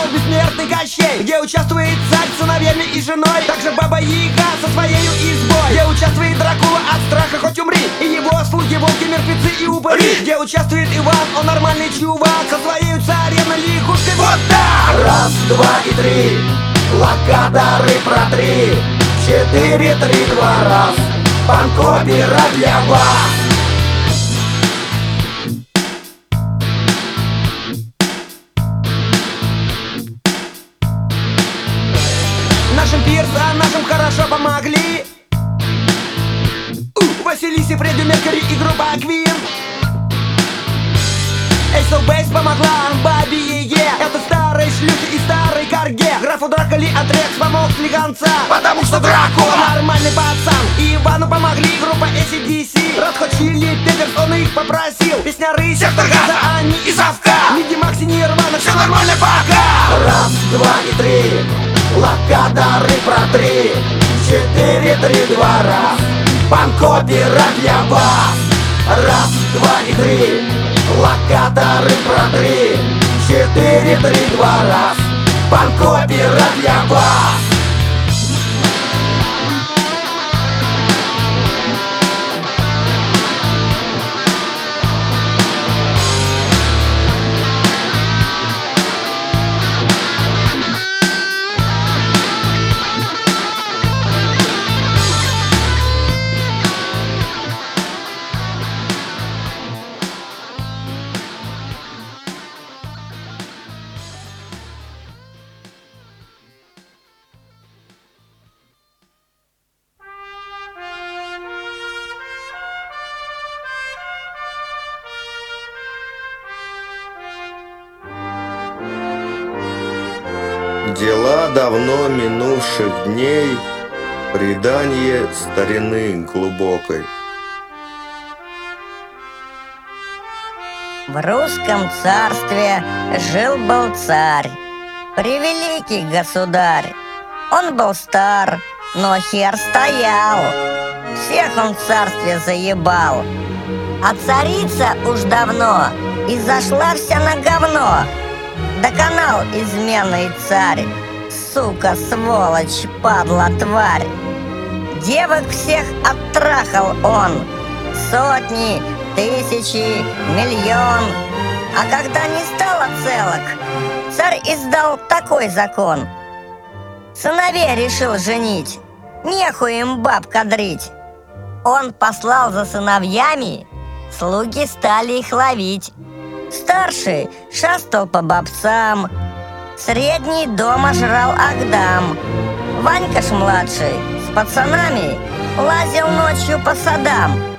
как бессмертный Кощей, где участвует царь с сыновьями и женой, также Баба Яга со своей избой, где участвует Дракула от страха хоть умри, и его слуги, волки, мертвецы и упыри, где участвует Иван, он нормальный чувак, со своей царевной лягушкой. Вот так! Раз, два и три, локаторы протри, 4, 3, 2, раз, панк-опера для вас. Нашим персонажам хорошо помогли Василисе, Фредди Меркьюри и группа Квин. Эйс оф Бейс помогла Бабе Яге, это старые шлюхи и старый Карге. Графу Дракули Атрекс помог слегонца, Потому что Дракула нормальный пацан. И Ивану помогли группа AC/DC, Red Hot Chili Peppers, он их попросил. Песня Рысь, Сектор Газа, они и Совка, Миди Макси, Нирвана, все нормально пока. Раз, два и три, локаторы протри, 4, 3, 2, раз, панк-опера для вас. Раз, два и три, локаторы протри, 4, 3, 2, раз, панк-опера для вас. Дела давно минувших дней, предание старины глубокой. В русском царстве жил-был царь, превеликий государь. Он был стар, но хер стоял, всех он в царстве заебал. А царица уж давно изошла вся на говно. Доконал изменный царь, сука, сволочь, падла, тварь. Девок всех оттрахал он, сотни, тысячи, миллион. А когда не стало целок, царь издал такой закон: сыновей решил женить, нехуй им баб кадрить. Он послал за сыновьями, слуги стали их ловить. Старший шастал по бабцам, средний дома жрал агдам. Ванька ж младший с пацанами лазил ночью по садам.